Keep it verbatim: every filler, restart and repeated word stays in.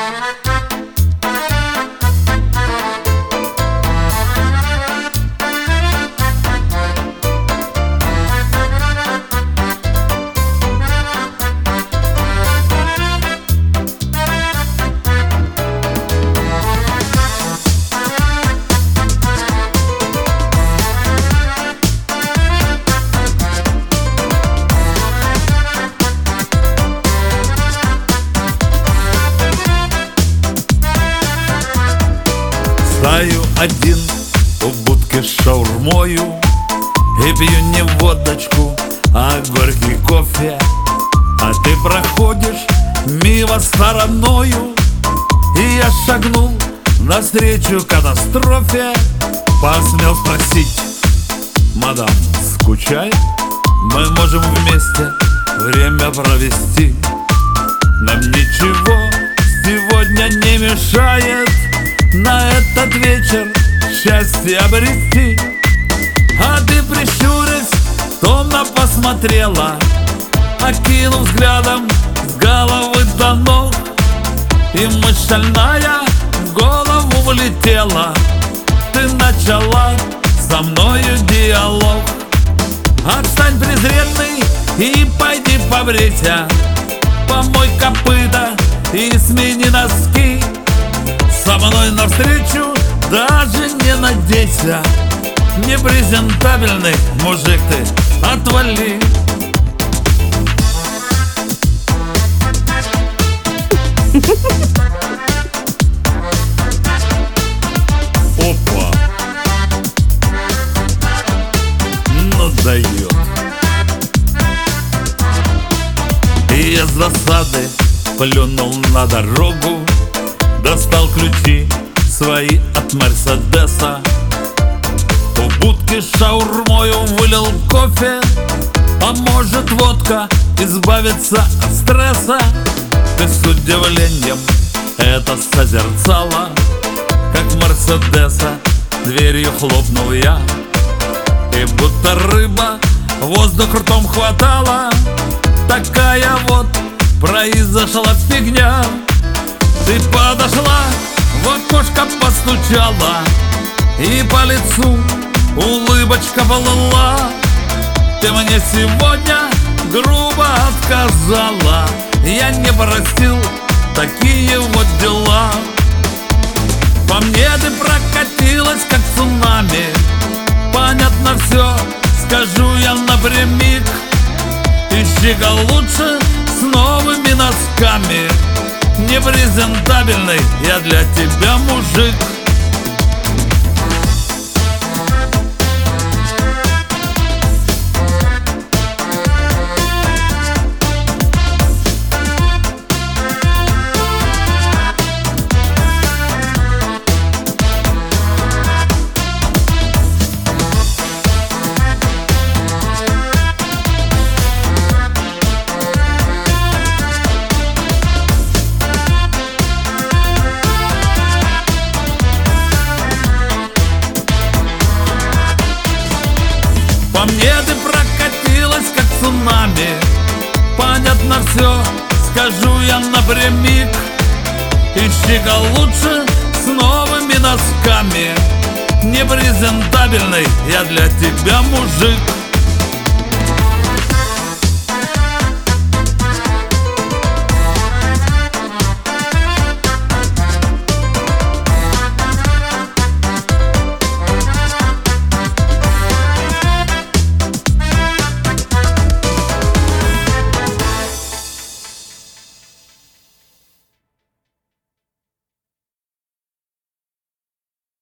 Стою один у будки с шаурмою и пью не водочку, а горький кофе. А ты проходишь мимо стороною, и я шагнул навстречу катастрофе. Посмел спросить: мадам, скучай? Мы можем вместе время провести. Нам ничего сегодня не мешает на этот вечер счастье обрести. А ты, прищурясь, томно посмотрела, окинув взглядом с головы до ног, и мысль шальная в голову влетела. Ты начала со мною диалог. Отстань, презренный, и пойди побрейся, помой копыта и смени носки. Со мной навстречу даже не надейся, непрезентабельный мужик ты, отвали. Опа! Ну дает. И я с досады плюнул на дорогу, достал ключи свои от Мерседеса, в будке с шаурмою вылил кофе. А может, водка избавиться от стресса? Ты с удивлением это созерцала, как Мерседеса дверью хлопнул я, и будто рыба воздух ртом хватала. Такая вот произошла фигня. Ты подошла, в окошко постучала, и по лицу улыбочка плыла. Ты мне сегодня грубо отказала, я не простил такие вот дела. По мне ты прокатилась, как цунами. Понятно все, скажу я напрямик. Ищи-ка лучше с новыми носками. Непрезентабельный я для тебя мужик. По мне ты прокатилась, как цунами. Понятно все, скажу я напрямик. Ищи-ка лучше с новыми носками. Непрезентабельный я для тебя мужик.